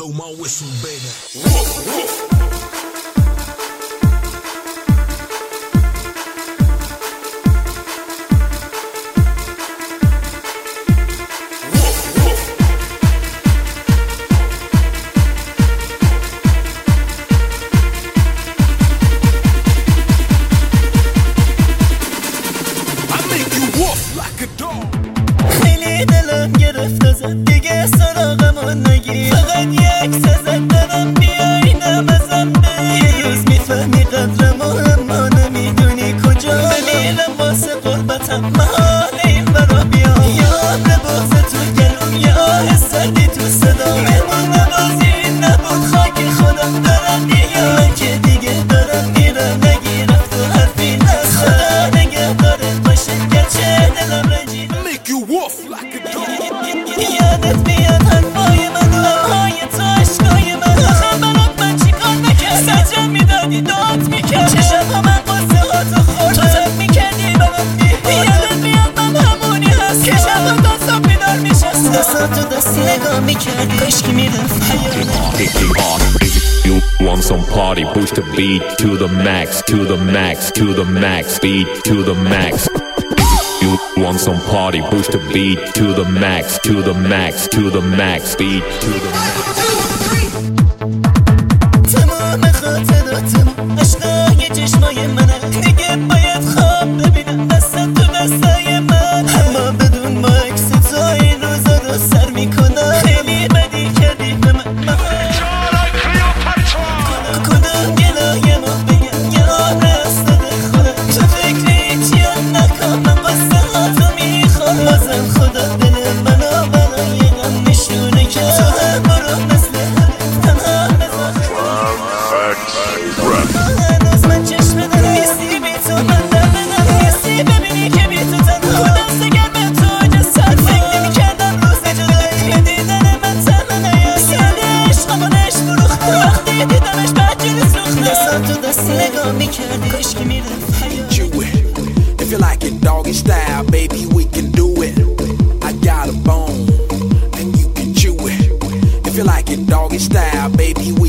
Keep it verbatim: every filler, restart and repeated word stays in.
Blow my whistle, baby. I make you wolf like a dog. خیلی دلم گرفته زد دیگه سراغمو نگیر فقط یک سزد دارم بیای نمزم به یه روز میفهمی قدرمو اما نمیدونی کجا بمیرم واسه قربتم محال این برا بیا یا بغض تو گلوم یا حسدی تو صدا مهمون نبازی نبود خاک خودم دارم دیگه من که دیگه دارم میرم نگیرم تو حرفی نست خدا نگه داره باشه گرچه دلم رنجید Make you wolf like a dog. یادت میاد حرفای من لبهای تو عشقای من آخه برات من چی کار نکرد سجم میدادی داد میکرد چشم ها من قصه ها تو خورد تو تب میکردی برات میبود یادت میاد من همونی هست که شب ها تا صبح بیدار میشست دستا تو دست نگاه میکردی کشکی میرفت You want some party, push the beat to the max, to the max, to the max, beat to the max. You want some party, push the beat to the max, to the max, to the max, beat to the max. تمام خاطراتم عشقای چشمای منه دیگه باید خواب ببینم دست تو دستای من اما بدون مکس تو این روزا رو سر میکنم خیلی بدی کردی به من کدوم گلایه ما بگم یه عمر استاده خودم تو فکری چی هم نکن من قصه ها تو میخوام بازم خدا دل منو برای غم نشونه که تو هم برو مثل همه تنها هنوز من چشم دارم نیستی بی تو من در بدم نیستی ببینی که بی تو تنها دست گرم تو جسد فکر نمی کردم روز جدایی به دیدن من تنها نیست یاد عشقمانش فروخته وقتی دیدمش بدجوری سوخته دستا تو دست نگاه می کردی کشکی می رفت حیات Chew it. If you like it doggy style, baby, we can do it. I got a bone, and you can chew it. If you like it doggy style, baby,